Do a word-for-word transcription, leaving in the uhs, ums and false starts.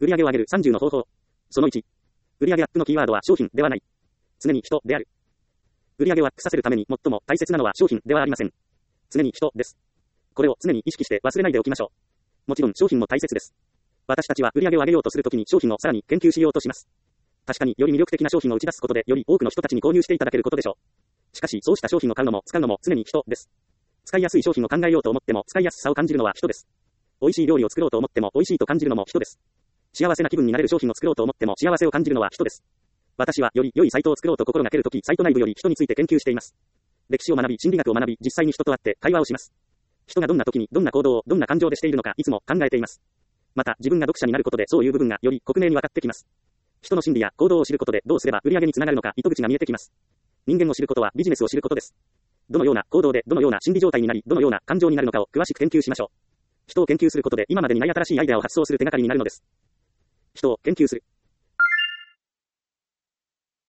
売上を上げるさんじゅうの方法。そのいち。売上アップのキーワードは商品ではない。常に人である。売上をアップさせるために最も大切なのは商品ではありません。常に人です。これを常に意識して忘れないでおきましょう。もちろん商品も大切です。私たちは売上を上げようとするときに商品をさらに研究しようとします。確かにより魅力的な商品を打ち出すことでより多くの人たちに購入していただけることでしょう。しかしそうした商品を買うのも使うのも常に人です。使いやすい商品を考えようと思っても使いやすさを感じるのは人です。美味しい料理を作ろうと思っても美味しいと感じるのも人です。幸せな気分になれる商品を作ろうと思っても幸せを感じるのは人です。私はより良いサイトを作ろうと心がけるとき、サイト内部より人について研究しています。歴史を学び、心理学を学び、実際に人と会って会話をします。人がどんな時にどんな行動をどんな感情でしているのかいつも考えています。また自分が読者になることでそういう部分がより克明に分かってきます。人の心理や行動を知ることでどうすれば売上につながるのか糸口が見えてきます。人間を知ることはビジネスを知ることです。どのような行動でどのような心理状態になりどのような感情になるのかを詳しく研究しましょう。人を研究することで今までにない新しいアイデアを発想する手がかりになるのです。人を研究する。